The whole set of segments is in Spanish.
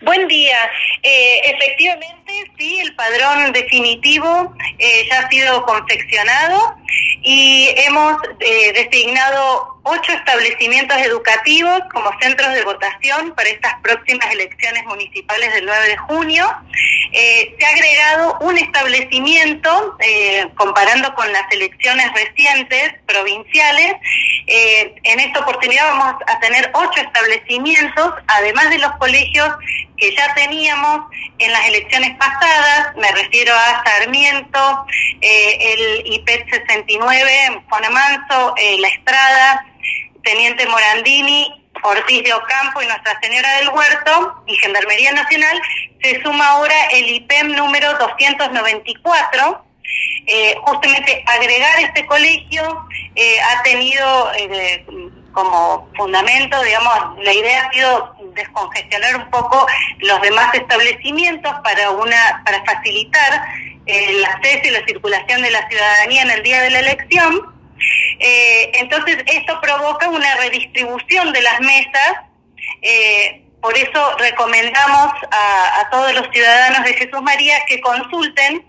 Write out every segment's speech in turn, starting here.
Buen día. Efectivamente, sí, el padrón definitivo ya ha sido confeccionado y hemos designado 8 establecimientos educativos como centros de votación para estas próximas elecciones municipales del 9 de junio. Se ha agregado un establecimiento, comparando con las elecciones recientes provinciales. En esta oportunidad vamos a tener 8 establecimientos, además de los colegios que ya teníamos en las elecciones pasadas. Me refiero a Sarmiento, el IPET 69, Juan Amanso, La Estrada, Teniente Morandini, Ortiz de Ocampo y Nuestra Señora del Huerto y Gendarmería Nacional. Se suma ahora el IPEM número 294. Justamente agregar este colegio ha tenido como fundamento, digamos, la idea ha sido descongestionar un poco los demás establecimientos para facilitar el acceso y la circulación de la ciudadanía en el día de la elección. Entonces esto provoca una redistribución de las mesas. Por eso recomendamos a todos los ciudadanos de Jesús María que consulten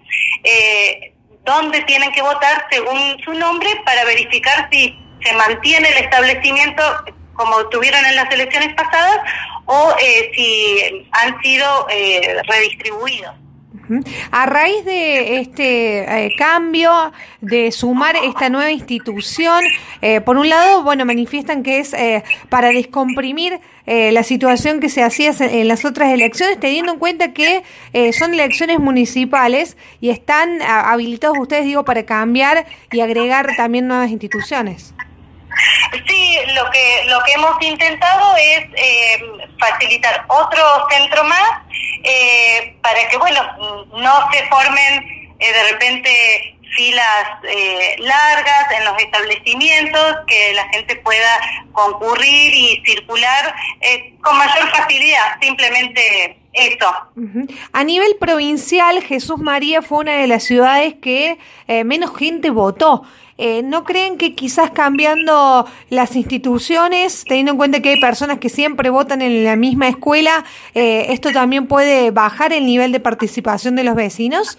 dónde tienen que votar según su nombre para verificar si se mantiene el establecimiento como tuvieron en las elecciones pasadas o si han sido redistribuidos. A raíz de este cambio, de sumar esta nueva institución, por un lado, bueno, manifiestan que es para descomprimir la situación que se hacía en las otras elecciones, teniendo en cuenta que son elecciones municipales y están habilitados ustedes, digo, para cambiar y agregar también nuevas instituciones. Sí, lo que hemos intentado es facilitar otro centro más para que, bueno, no se formen de repente filas largas en los establecimientos, que la gente pueda concurrir y circular con mayor facilidad, simplemente eso. A nivel provincial, Jesús María fue una de las ciudades que menos gente votó. ¿No creen que quizás cambiando las instituciones, teniendo en cuenta que hay personas que siempre votan en la misma escuela, esto también puede bajar el nivel de participación de los vecinos?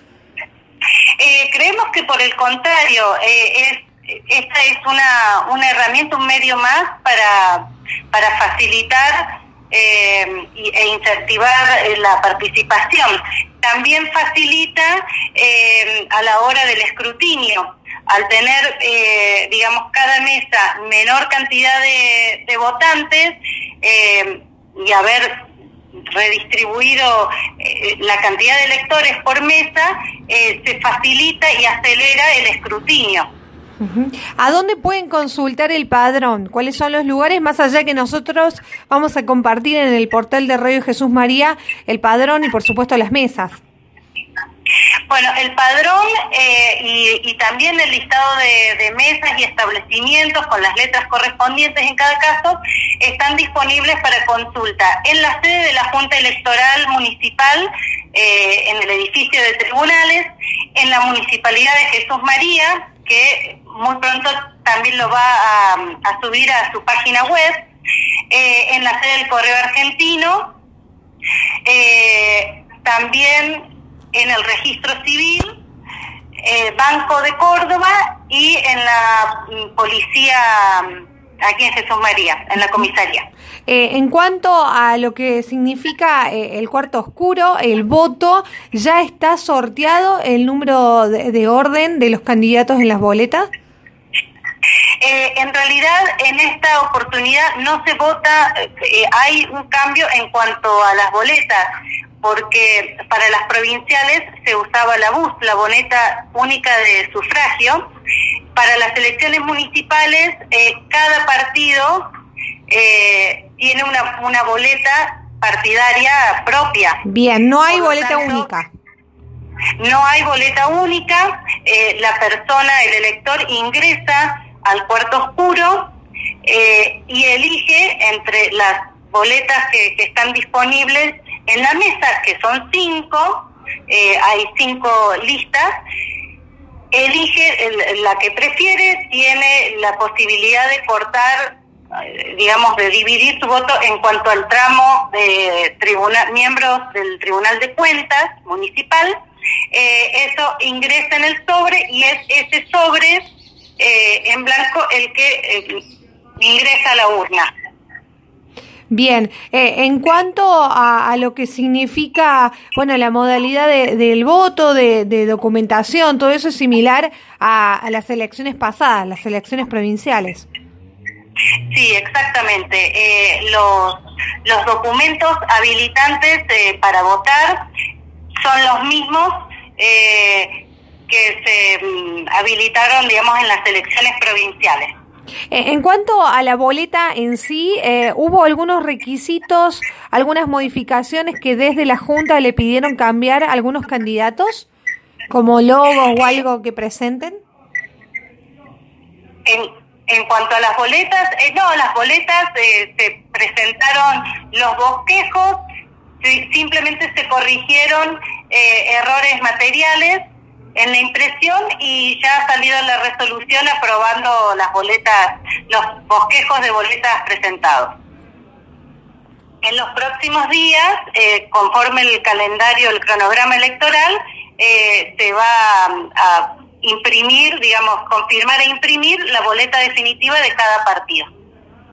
Creemos que por el contrario, esta es una herramienta, un medio más para facilitar e incentivar la participación. También facilita a la hora del escrutinio. Al tener, digamos, cada mesa menor cantidad de votantes y haber redistribuido la cantidad de electores por mesa, se facilita y acelera el escrutinio. ¿A dónde pueden consultar el padrón? ¿Cuáles son los lugares? Más allá que nosotros vamos a compartir en el portal de Radio Jesús María el padrón y, por supuesto, las mesas. Bueno, el padrón y también el listado de mesas y establecimientos con las letras correspondientes en cada caso están disponibles para consulta en la sede de la Junta Electoral Municipal, en el edificio de tribunales, en la Municipalidad de Jesús María, que muy pronto también lo va a subir a su página web, en la sede del Correo Argentino, también en el Registro Civil, Banco de Córdoba y en la Policía aquí en Jesús María, en la comisaría. En cuanto a lo que significa el cuarto oscuro, el voto, ¿ya está sorteado el número de orden de los candidatos en las boletas? En realidad, en esta oportunidad no se vota, hay un cambio en cuanto a las boletas, porque para las provinciales se usaba la BUS, la boleta única de sufragio. Para las elecciones municipales, cada partido tiene una boleta partidaria propia. Bien, no hay boleta única. No hay boleta única, la persona, el elector, ingresa al cuarto oscuro y elige entre las boletas que están disponibles en la mesa, que son 5, hay 5 listas, elige la que prefiere, tiene la posibilidad de cortar digamos, de dividir su voto en cuanto al tramo de miembros del Tribunal de Cuentas Municipal. Eso ingresa en el sobre y es ese sobre en blanco el que ingresa a la urna. Bien, en cuanto a lo que significa, bueno, la modalidad del voto, de documentación, todo eso es similar a las elecciones pasadas, las elecciones provinciales. Sí, exactamente. Los documentos habilitantes para votar son los mismos que se habilitaron, digamos, en las elecciones provinciales. En cuanto a la boleta en sí, ¿hubo algunos requisitos, algunas modificaciones que desde la Junta le pidieron cambiar a algunos candidatos, como logos o algo que presenten? En cuanto a las boletas, no, las boletas se presentaron los bosquejos, simplemente se corrigieron errores materiales en la impresión y ya ha salido la resolución aprobando las boletas, los bosquejos de boletas presentados. En los próximos días, conforme el calendario, el cronograma electoral, se va a imprimir, digamos, confirmar e imprimir la boleta definitiva de cada partido.